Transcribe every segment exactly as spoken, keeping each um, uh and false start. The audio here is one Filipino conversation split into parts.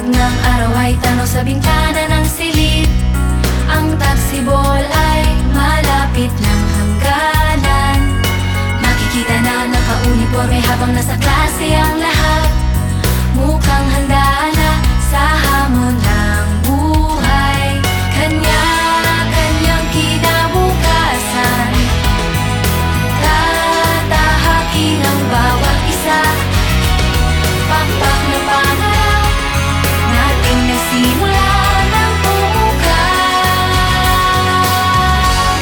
ng araw ay tanaw sa bintana ng silid. Ang taxiball ay malapit ng hangganan. Makikita na naka-uniforme habang nasa klase ang lahat. Mukhang handa na sa hamon ng buhay. Kanya-kanyang kinabukasan, tatahakin ang bawat isa. Pakpak na pangarap nating nasimula ng bumukas.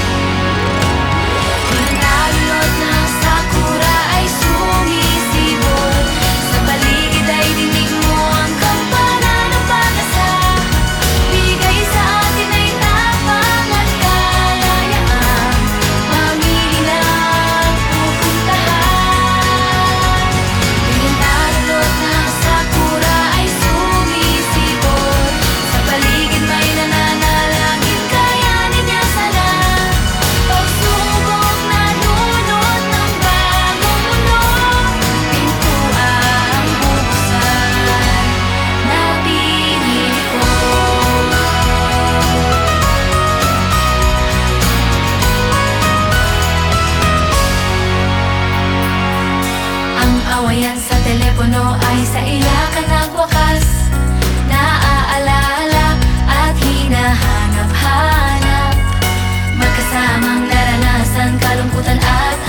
Pinalot ng sakura ay sumisibol. Sa paligid ay dinig mo ang kampana ng pag-asa. Bigay sa atin ay tapang at kalayaan. Mamili ng pupuntahan. Pinalot ng sakura ay sumisibol. Sa paligid may nananalangin, kayanin niya sana. Pagsubok na dulot ng bagong mundo. Pintuang bubuksan na pinili ko. Ang awayan sa telepono ay sa iyakan nagwakas. Naaalala at hinahanap-hanap. Magkasamang naranasan, kalungkutan at